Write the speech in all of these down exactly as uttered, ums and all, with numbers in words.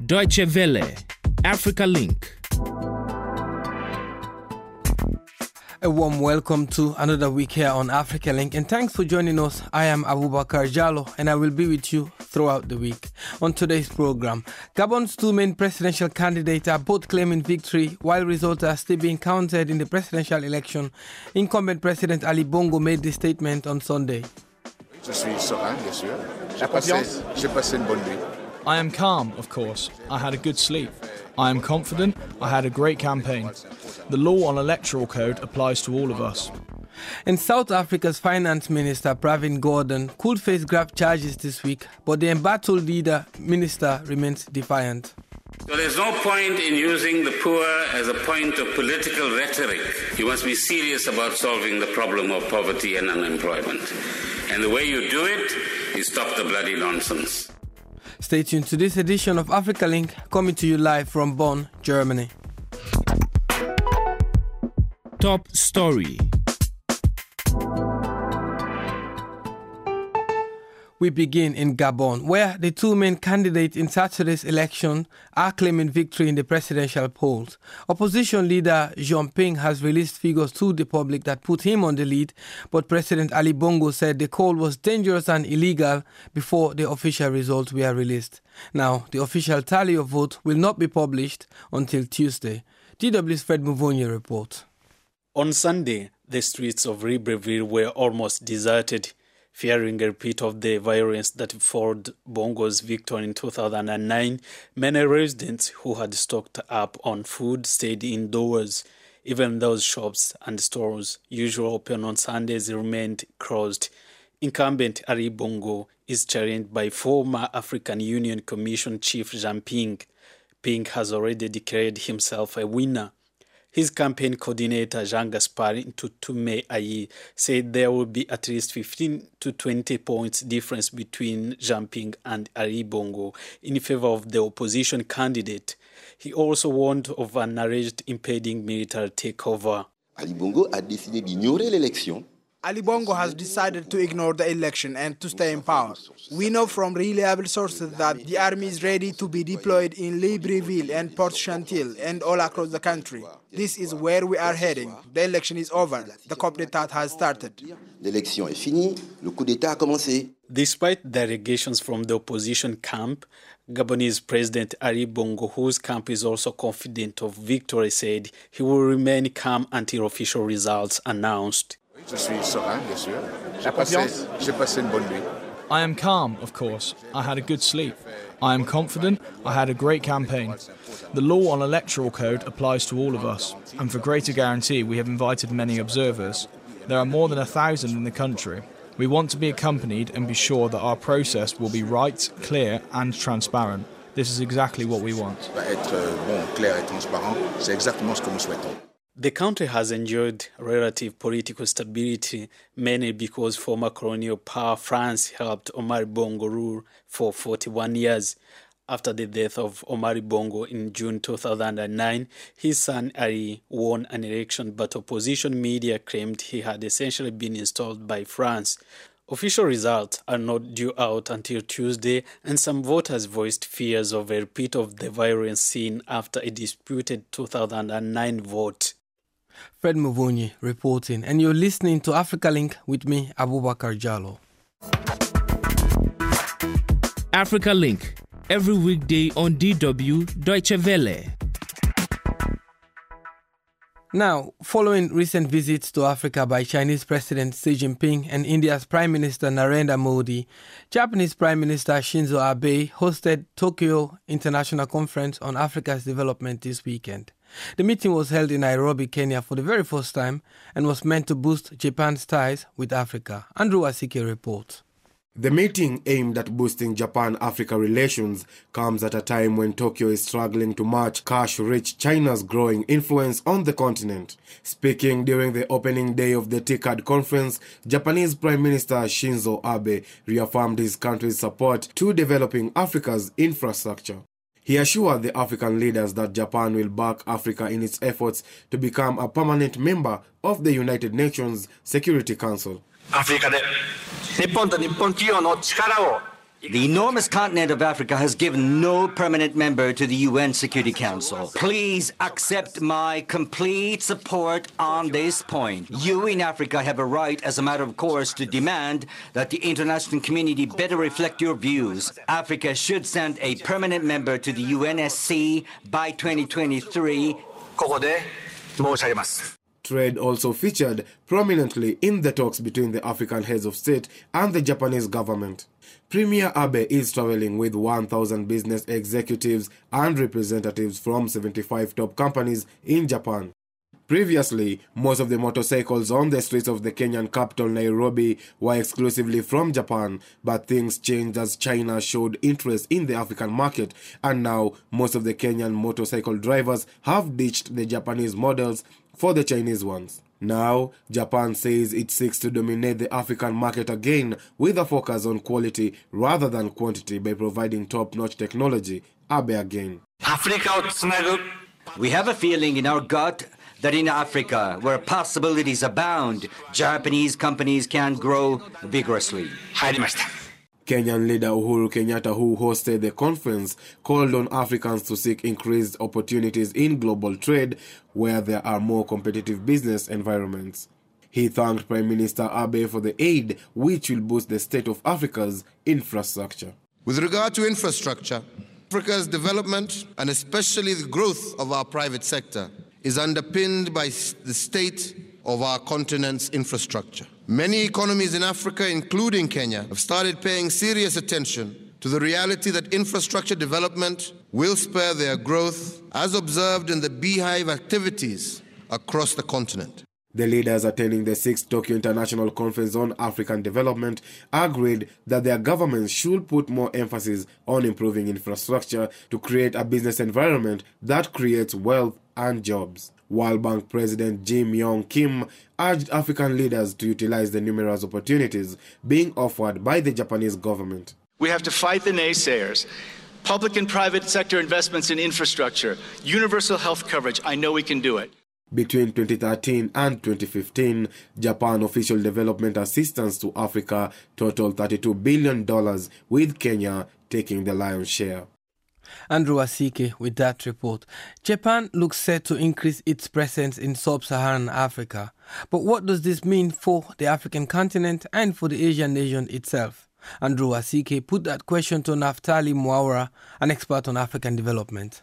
Deutsche Welle, Africa Link. A warm welcome to another week here on Africa Link, and thanks for joining us. I am Abubakar Jallo, and I will be with you throughout the week. On today's program, Gabon's two main presidential candidates are both claiming victory, while results are still being counted in the presidential election. Incumbent President Ali Bongo made this statement on Sunday. Je suis serein, bien sûr. J'ai passé, j'ai passé une bonne nuit. I am calm, of course. I had a good sleep. I am confident. I had a great campaign. The law on electoral code applies to all of us. And South Africa's Finance Minister Pravin Gordhan could face grave charges this week, but the embattled leader minister remains defiant. So there's no point in using the poor as a point of political rhetoric. You must be serious about solving the problem of poverty and unemployment. And the way you do it is stop the bloody nonsense. Stay tuned to this edition of Africa Link, coming to you live from Bonn, Germany. Top story. We begin in Gabon, where the two main candidates in Saturday's election are claiming victory in the presidential polls. Opposition leader Jean Ping has released figures to the public that put him on the lead, but President Ali Bongo said the call was dangerous and illegal before the official results were released. Now, the official tally of votes will not be published until Tuesday. D W's Fred Muvonyi reports. On Sunday, the streets of Libreville were almost deserted, fearing a repeat of the violence that followed Bongo's victory in two thousand nine. Many residents who had stocked up on food stayed indoors. Even those shops and stores usually open on Sundays remained closed. Incumbent Ali Bongo is challenged by former African Union Commission Chief Jean Ping. Ping has already declared himself a winner. His campaign coordinator, Jean-Gaspard Ntutume Ayi, said there will be at least fifteen to twenty points difference between Jean Ping and Ali Bongo in favor of the opposition candidate. He also warned of an alleged impending military takeover. Ali Bongo a décidé d'ignorer l'élection. Ali Bongo has decided to ignore the election and to stay in power. We know from reliable sources that the army is ready to be deployed in Libreville and Port Chantil and all across the country. This is where we are heading. The election is over. The coup d'état has started. L'élection est finie. Le coup d'état a commencé. Despite the allegations from the opposition camp, Gabonese President Ali Bongo, whose camp is also confident of victory, said he will remain calm until official results announced. Je suis serein, bien sûr. J'ai passé, j'ai passé une bonne nuit. I am calm, of course. I had a good sleep. I am confident. I had a great campaign. The law on electoral code applies to all of us, and for greater guarantee, we have invited many observers. There are more than a thousand in the country. We want to be accompanied and be sure that our process will be right, clear, and transparent. This is exactly what we want. Va être bon, clair et transparent. C'est exactement ce que nous souhaitons. The country has enjoyed relative political stability, mainly because former colonial power France helped Omar Bongo rule for forty-one years. After the death of Omar Bongo in June two thousand nine, his son Ali won an election, but opposition media claimed he had essentially been installed by France. Official results are not due out until Tuesday, and some voters voiced fears of a repeat of the violence seen after a disputed two thousand nine vote. Fred Muvonyi reporting, and you're listening to Africa Link with me, Abubakar Jallo. Africa Link, every weekday on D W Deutsche Welle. Now, following recent visits to Africa by Chinese President Xi Jinping and India's Prime Minister Narendra Modi, Japanese Prime Minister Shinzo Abe hosted Tokyo International Conference on Africa's Development this weekend. The meeting was held in Nairobi, Kenya for the very first time and was meant to boost Japan's ties with Africa. Andrew Asike reports. The meeting aimed at boosting Japan-Africa relations comes at a time when Tokyo is struggling to match cash-rich China's growing influence on the continent. Speaking during the opening day of the TICAD conference, Japanese Prime Minister Shinzo Abe reaffirmed his country's support to developing Africa's infrastructure. He assured the African leaders that Japan will back Africa in its efforts to become a permanent member of the United Nations Security Council. アフリカで日本と日本企業の力を The enormous continent of Africa has given no permanent member to the U N Security Council. Please accept my complete support on this point. You in Africa have a right, as a matter of course, to demand that the international community better reflect your views. Africa should send a permanent member to the U N S C by twenty twenty-three. Trade also featured prominently in the talks between the African heads of state and the Japanese government. Premier Abe is traveling with one thousand business executives and representatives from seventy-five top companies in Japan. Previously, most of the motorcycles on the streets of the Kenyan capital Nairobi were exclusively from Japan, but things changed as China showed interest in the African market, and now most of the Kenyan motorcycle drivers have ditched the Japanese models for the Chinese ones. Now, Japan says it seeks to dominate the African market again with a focus on quality rather than quantity by providing top-notch technology. Abe again. We have a feeling in our gut that in Africa, where possibilities abound, Japanese companies can grow vigorously. Kenyan leader Uhuru Kenyatta, who hosted the conference, called on Africans to seek increased opportunities in global trade where there are more competitive business environments. He thanked Prime Minister Abe for the aid which will boost the state of Africa's infrastructure. With regard to infrastructure, Africa's development, and especially the growth of our private sector, is underpinned by the state of our continent's infrastructure. Many economies in Africa, including Kenya, have started paying serious attention to the reality that infrastructure development will spur their growth, as observed in the beehive activities across the continent. The leaders attending the sixth Tokyo International Conference on African Development agreed that their governments should put more emphasis on improving infrastructure to create a business environment that creates wealth and jobs. World Bank President Jim Yong Kim urged African leaders to utilize the numerous opportunities being offered by the Japanese government. We have to fight the naysayers. Public and private sector investments in infrastructure, universal health coverage, I know we can do it. Between twenty thirteen and twenty fifteen, Japan official development assistance to Africa totaled thirty-two billion dollars, with Kenya taking the lion's share. Andrew Asike with that report. Japan looks set to increase its presence in sub-Saharan Africa. But what does this mean for the African continent and for the Asian nation itself? Andrew Asike put that question to Naftali Mwaura, an expert on African development.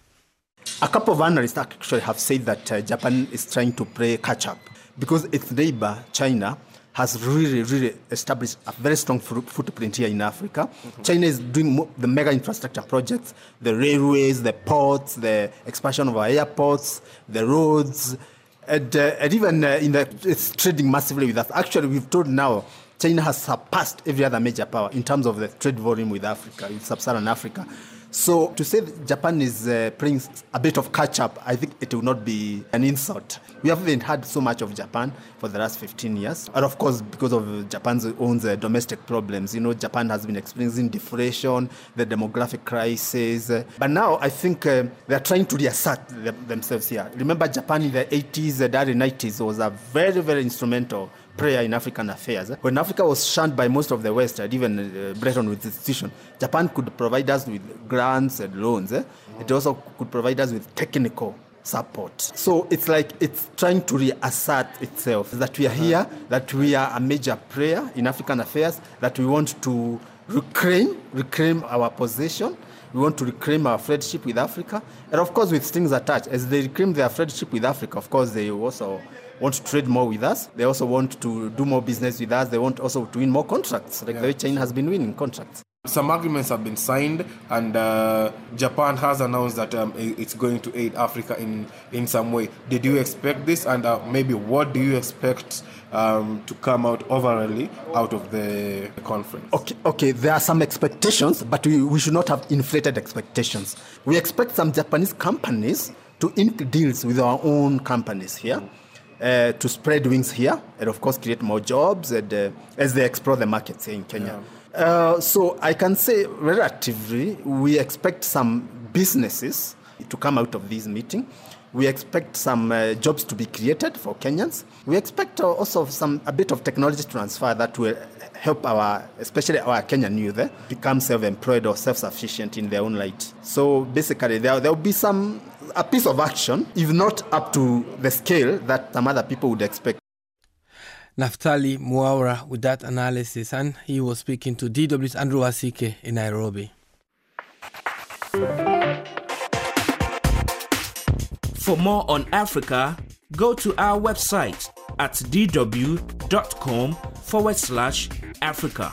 A couple of analysts actually have said that uh, Japan is trying to play catch-up because its neighbor, China, has really, really established a very strong footprint here in Africa. Mm-hmm. China is doing mo- the mega infrastructure projects, the railways, the ports, the expansion of our airports, the roads, and, uh, and even uh, in the, it's trading massively with us. Actually, we've told now China has surpassed every other major power in terms of the trade volume with Africa, with sub-Saharan Africa. So to say that Japan is uh, playing a bit of catch-up, I think it will not be an insult. We haven't had so much of Japan for the last fifteen years. And of course, because of Japan's own uh, domestic problems, you know, Japan has been experiencing deflation, the demographic crisis. Uh, but now I think uh, they're trying to reassert them, themselves here. Remember, Japan in the eighties and early nineties was a very, very instrumental player in African affairs. When Africa was shunned by most of the West, and even uh, Bretton Woods institution, Japan could provide us with grants and loans. Eh? It also could provide us with technical support. So it's like it's trying to reassert itself, that we are here, that we are a major player in African affairs, that we want to reclaim, reclaim our position. We want to reclaim our friendship with Africa. And of course, with strings attached, as they reclaim their friendship with Africa, of course, they also want to trade more with us. They also want to do more business with us. They want also to win more contracts, like yeah. the way China has been winning contracts. Some agreements have been signed, and uh, Japan has announced that um, it's going to aid Africa in, in some way. Did you expect this? And uh, maybe what do you expect um, to come out overall out of the conference? Okay, okay, there are some expectations, but we, we should not have inflated expectations. We expect some Japanese companies to ink deals with our own companies here. Uh, to spread wings here and, of course, create more jobs and, uh, as they explore the markets here in Kenya. Yeah. Uh, so I can say relatively we expect some businesses to come out of this meeting. We expect some uh, jobs to be created for Kenyans. We expect uh, also some a bit of technology transfer that will help our, especially our Kenyan youth, eh, become self-employed or self-sufficient in their own right. So basically, there there will be some a piece of action, if not up to the scale that some other people would expect. Naftali Muaura with that analysis, and he was speaking to D W's Andrew Asike in Nairobi. For more on Africa, go to our website at dw.com forward slash Africa.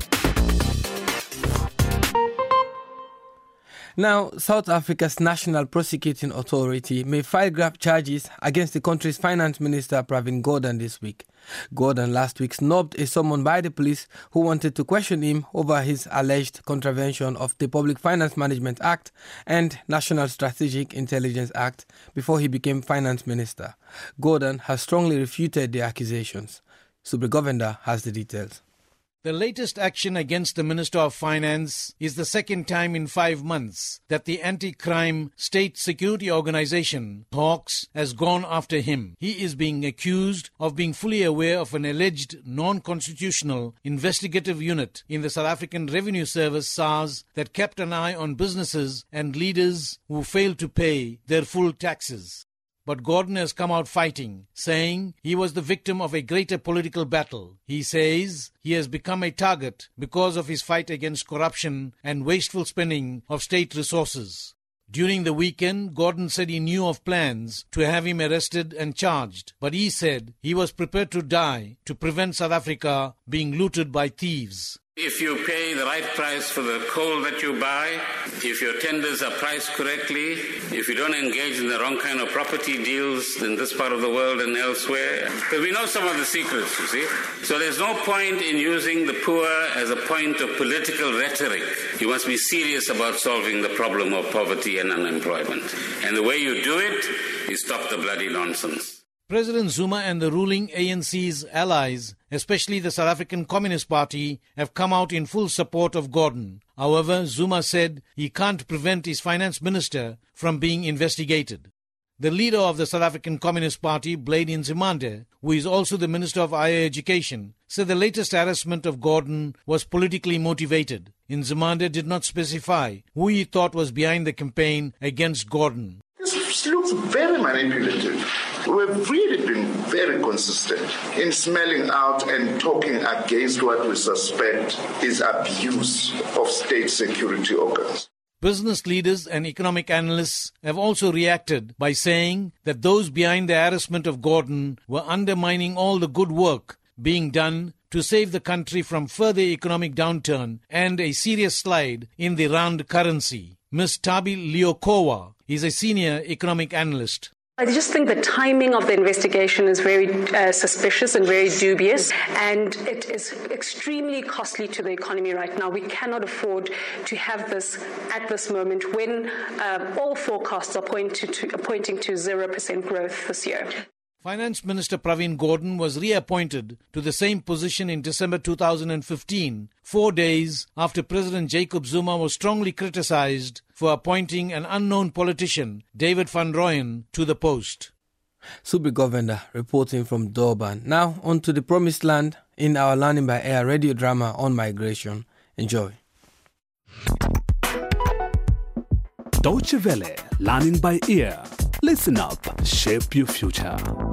Now, South Africa's National Prosecuting Authority may file grave charges against the country's Finance Minister Pravin Gordhan this week. Gordhan last week snubbed a summon by the police who wanted to question him over his alleged contravention of the Public Finance Management Act and National Strategic Intelligence Act before he became Finance Minister. Gordhan has strongly refuted the accusations. Subri Govender has the details. The latest action against the Minister of Finance is the second time in five months that the anti-crime state security organization, Hawks, has gone after him. He is being accused of being fully aware of an alleged non-constitutional investigative unit in the South African Revenue Service, SARS, that kept an eye on businesses and leaders who failed to pay their full taxes. But Gordhan has come out fighting, saying he was the victim of a greater political battle. He says he has become a target because of his fight against corruption and wasteful spending of state resources. During the weekend, Gordhan said he knew of plans to have him arrested and charged, but he said he was prepared to die to prevent South Africa being looted by thieves. If you pay the right price for the coal that you buy, if your tenders are priced correctly, if you don't engage in the wrong kind of property deals in this part of the world and elsewhere, because we know some of the secrets, you see. So there's no point in using the poor as a point of political rhetoric. You must be serious about solving the problem of poverty and unemployment. And the way you do it is stop the bloody nonsense. President Zuma and the ruling A N C's allies, especially the South African Communist Party, have come out in full support of Gordhan. However, Zuma said he can't prevent his finance minister from being investigated. The leader of the South African Communist Party, Blade Nzimande, who is also the Minister of Higher Education, said the latest harassment of Gordhan was politically motivated. Nzimande did not specify who he thought was behind the campaign against Gordhan. This looks very manipulative. We've really been very consistent in smelling out and talking against what we suspect is abuse of state security organs. Business leaders and economic analysts have also reacted by saying that those behind the harassment of Gordhan were undermining all the good work being done to save the country from further economic downturn and a serious slide in the rand currency. Miz Tabi Leokowa is a senior economic analyst. I just think the timing of the investigation is very uh, suspicious and very dubious, and it is extremely costly to the economy right now. We cannot afford to have this at this moment when um, all forecasts are pointing to, pointing to zero percent growth this year. Finance Minister Pravin Gordhan was reappointed to the same position in December two thousand fifteen, four days after President Jacob Zuma was strongly criticized for appointing an unknown politician, David van Rooyen, to the post. Subri Govender reporting from Durban. Now on to the Promised Land in our Learning by Air radio drama on migration. Enjoy. Deutsche Welle, Learning by Ear. Listen up, shape your future.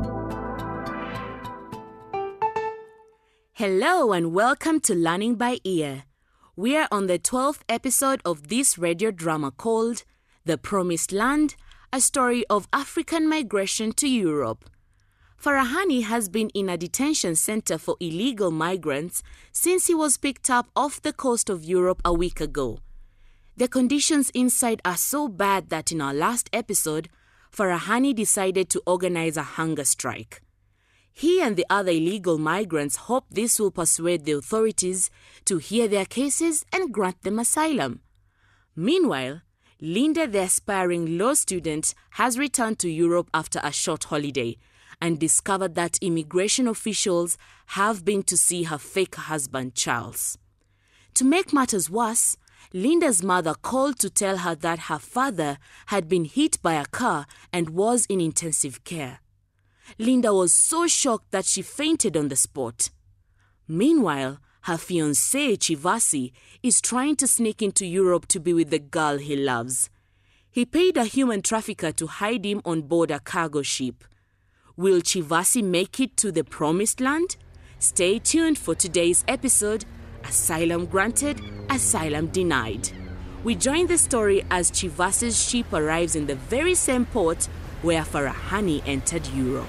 Hello and welcome to Learning by Ear. We are on the twelfth episode of this radio drama called The Promised Land, a story of African migration to Europe. Farahani has been in a detention center for illegal migrants since he was picked up off the coast of Europe a week ago. The conditions inside are so bad that in our last episode, Farahani decided to organize a hunger strike. He and the other illegal migrants hope this will persuade the authorities to hear their cases and grant them asylum. Meanwhile, Linda, the aspiring law student, has returned to Europe after a short holiday and discovered that immigration officials have been to see her fake husband, Charles. To make matters worse, Linda's mother called to tell her that her father had been hit by a car and was in intensive care. Linda was so shocked that she fainted on the spot. Meanwhile, Her fiancé, Chivasi, is trying to sneak into Europe to be with the girl he loves. He paid a human trafficker to hide him on board a cargo ship. Will Chivasi make it to the promised land? Stay tuned for today's episode, Asylum Granted, Asylum Denied. We join the story as Chivasi's ship arrives in the very same port where Farahani entered Europe.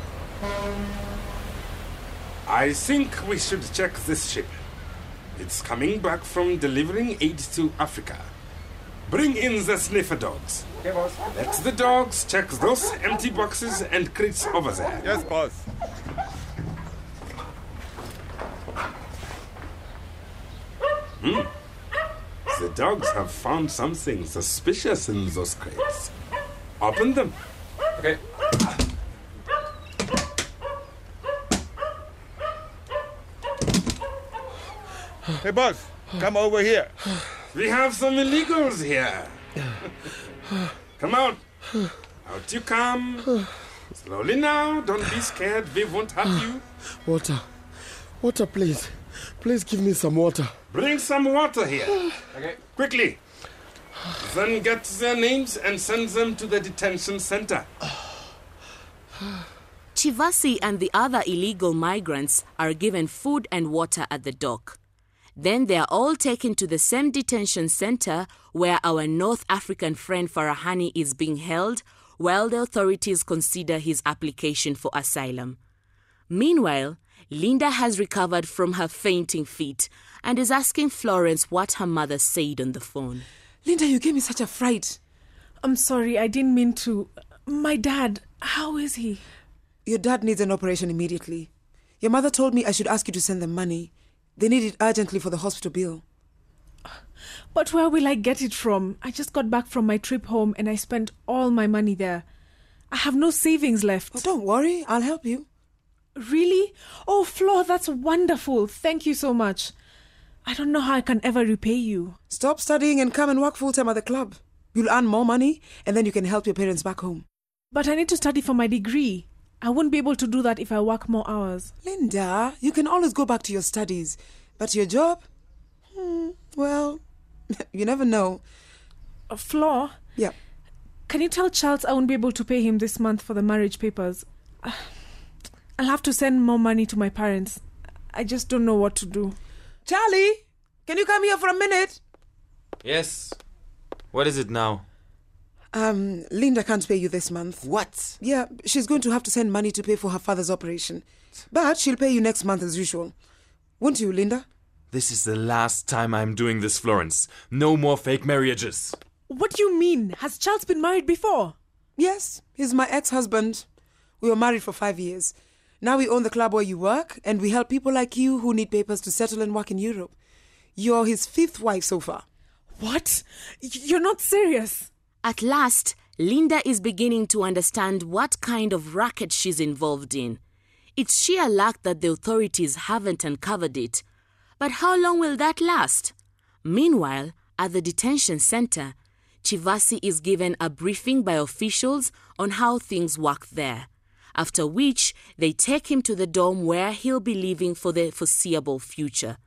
I think we should check this ship. It's coming back from delivering aid to Africa. Bring in the sniffer dogs. Okay, boss. Let the dogs check those empty boxes and crates over there. Yes, boss. Hmm. The dogs have found something suspicious in those crates. Open them. Okay. Hey, boss, come over here. We have some illegals here. Come out. Out you come. Slowly now. Don't be scared. We won't hurt you. Water. Water, please. Please give me some water. Bring some water here. Okay. Quickly. Then get their names and send them to the detention center. Chivasi and the other illegal migrants are given food and water at the dock. Then they are all taken to the same detention center where our North African friend Farahani is being held while the authorities consider his application for asylum. Meanwhile, Linda has recovered from her fainting fit and is asking Florence what her mother said on the phone. Linda, you gave me such a fright. I'm sorry, I didn't mean to. My dad, how is he? Your dad needs an operation immediately. Your mother told me I should ask you to send them money. They need it urgently for the hospital bill. But where will I get it from? I just got back from my trip home and I spent all my money there. I have no savings left. Oh, don't worry, I'll help you. Really? Oh, Flo, that's wonderful. Thank you so much. I don't know how I can ever repay you. Stop studying and come and work full-time at the club. You'll earn more money and then you can help your parents back home. But I need to study for my degree. I won't be able to do that if I work more hours. Linda, you can always go back to your studies. But your job? Hmm, well, you never know. Uh, Flo? Yeah. Can you tell Charles I won't be able to pay him this month for the marriage papers? Uh, I'll have to send more money to my parents. I just don't know what to do. Charlie, can you come here for a minute? Yes. What is it now? Um, Linda can't pay you this month. What? Yeah, she's going to have to send money to pay for her father's operation. But she'll pay you next month as usual. Won't you, Linda? This is the last time I'm doing this, Florence. No more fake marriages. What do you mean? Has Charles been married before? Yes, he's my ex-husband. We were married for five years. Now we own the club where you work, and we help people like you who need papers to settle and work in Europe. You're his fifth wife so far. What? You're not serious? At last, Linda is beginning to understand what kind of racket she's involved in. It's sheer luck that the authorities haven't uncovered it. But how long will that last? Meanwhile, at the detention center, Chivasi is given a briefing by officials on how things work there, after which they take him to the dorm where he'll be living for the foreseeable future.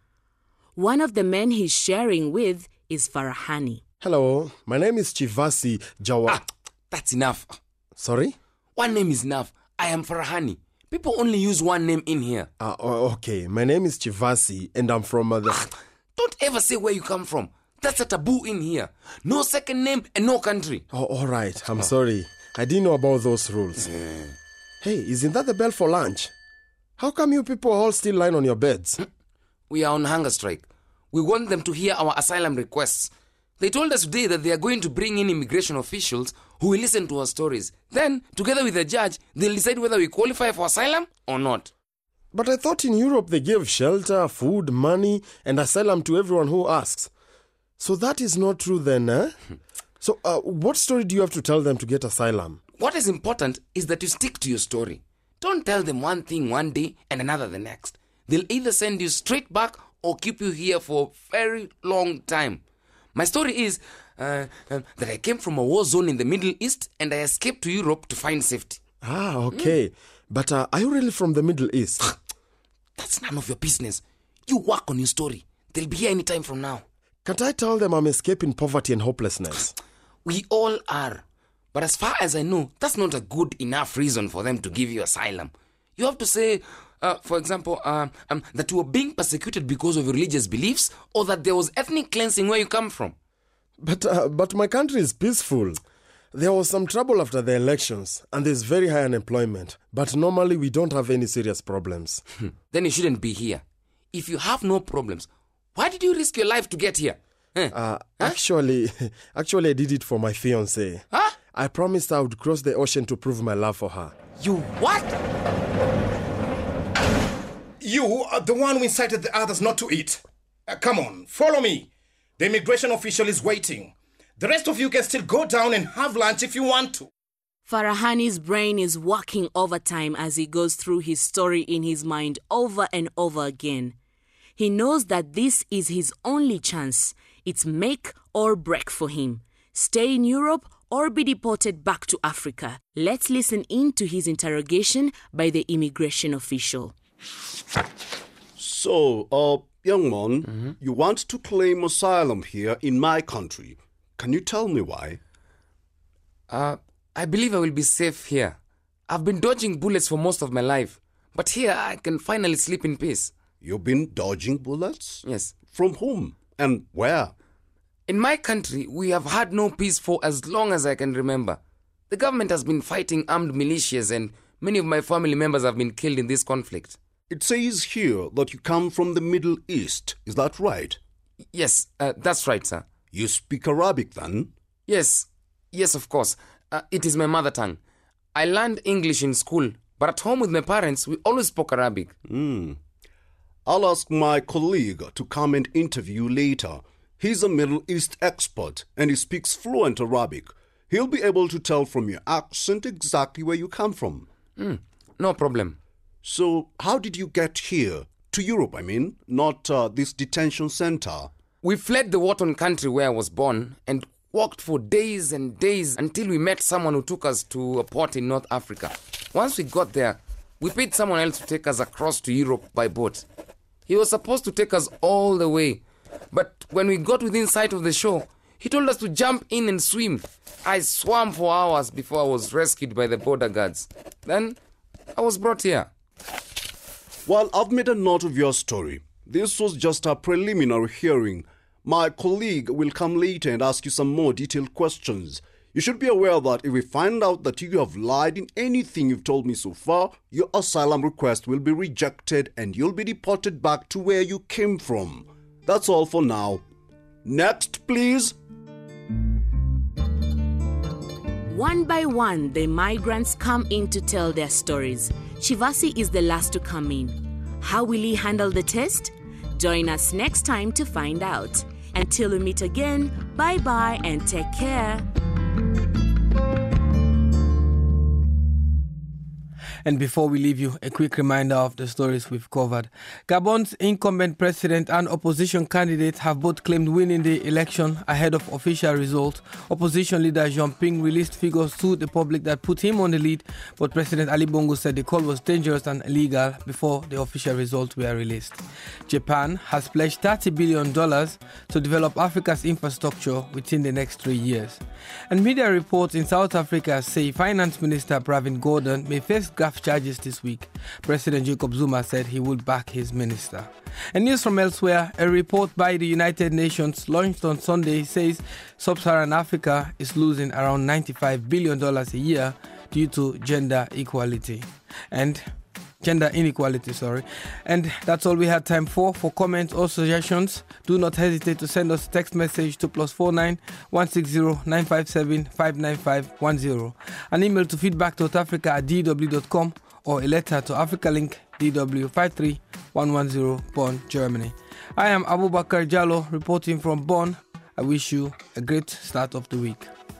One of the men he's sharing with is Farahani. Hello, my name is Chivasi Jawa. Ah, that's enough. Sorry? One name is enough. I am Farahani. People only use one name in here. Uh, okay, my name is Chivasi and I'm from uh, the... Ah, don't ever say where you come from. That's a taboo in here. No second name and no country. Oh, all right. I'm oh. sorry. I didn't know about those rules. Yeah. Hey, isn't that the bell for lunch? How come you people all still lying on your beds? We are on hunger strike. We want them to hear our asylum requests. They told us today that they are going to bring in immigration officials who will listen to our stories. Then, together with the judge, they'll decide whether we qualify for asylum or not. But I thought in Europe they gave shelter, food, money, and asylum to everyone who asks. So that is not true then, eh? So uh, what story do you have to tell them to get asylum? What is important is that you stick to your story. Don't tell them one thing one day and another the next. They'll either send you straight back or keep you here for a very long time. My story is uh, uh, that I came from a war zone in the Middle East and I escaped to Europe to find safety. Ah, okay. Mm. But uh, are you really from the Middle East? That's none of your business. You work on your story. They'll be here any time from now. Can't I tell them I'm escaping poverty and hopelessness? We all are. But as far as I know, that's not a good enough reason for them to give you asylum. You have to say, uh, for example, uh, um, that you were being persecuted because of your religious beliefs, or that there was ethnic cleansing where you come from. But uh, but my country is peaceful. There was some trouble after the elections, and there's very high unemployment. But normally we don't have any serious problems. Then you shouldn't be here. If you have no problems, why did you risk your life to get here? Eh? Uh, huh? Actually, actually I did it for my fiancée. Huh? I promised I would cross the ocean to prove my love for her. You what? You are the one who incited the others not to eat. Uh, come on, follow me. The immigration official is waiting. The rest of you can still go down and have lunch if you want to. Farahani's brain is working overtime as he goes through his story in his mind over and over again. He knows that this is his only chance. It's make or break for him. Stay in Europe or be deported back to Africa. Let's listen in to his interrogation by the immigration official. So, uh, young man, mm-hmm. you want to claim asylum here in my country. Can you tell me why? Uh, I believe I will be safe here. I've been dodging bullets for most of my life, but here I can finally sleep in peace. You've been dodging bullets? Yes. From whom and where? In my country, we have had no peace for as long as I can remember. The government has been fighting armed militias and many of my family members have been killed in this conflict. It says here that you come from the Middle East. Is that right? Yes, uh, that's right, sir. You speak Arabic then? Yes, yes, of course. Uh, it is my mother tongue. I learned English in school, but at home with my parents, we always spoke Arabic. Mm. I'll ask my colleague to come and interview later. He's a Middle East expert and he speaks fluent Arabic. He'll be able to tell from your accent exactly where you come from. Mm, no problem. So, how did you get here? To Europe, I mean, not uh, this detention center. We fled the war-torn country where I was born and walked for days and days until we met someone who took us to a port in North Africa. Once we got there, we paid someone else to take us across to Europe by boat. He was supposed to take us all the way. But when we got within sight of the shore, he told us to jump in and swim. I swam for hours before I was rescued by the border guards. Then I was brought here. Well, I've made a note of your story. This was just a preliminary hearing. My colleague will come later and ask you some more detailed questions. You should be aware that if we find out that you have lied in anything you've told me so far, your asylum request will be rejected and you'll be deported back to where you came from. That's all for now. Next, please. One by one, the migrants come in to tell their stories. Shivasi is the last to come in. How will he handle the test? Join us next time to find out. Until we meet again, bye-bye and take care. And before we leave you, a quick reminder of the stories we've covered. Gabon's incumbent president and opposition candidates have both claimed winning the election ahead of official results. Opposition leader Jean Ping released figures to the public that put him on the lead, but President Ali Bongo said the call was dangerous and illegal before the official results were released. Japan has pledged thirty billion dollars to develop Africa's infrastructure within the next three years. And media reports in South Africa say Finance Minister Pravin Gordhan may face graft charges this week. President Jacob Zuma said he would back his minister. And news from elsewhere, a report by the United Nations launched on Sunday says Sub-Saharan Africa is losing around ninety-five billion dollars a year due to gender equality. And Gender inequality, sorry. And that's all we had time for. For comments or suggestions, do not hesitate to send us a text message to plus four nine one six zero nine five seven five nine five one zero, an email to feedback.africa at d w dot com, or a letter to Africa Link D W five three one one zero, Bonn, Germany. I am Abubakar Jallo reporting from Bonn. I wish you a great start of the week.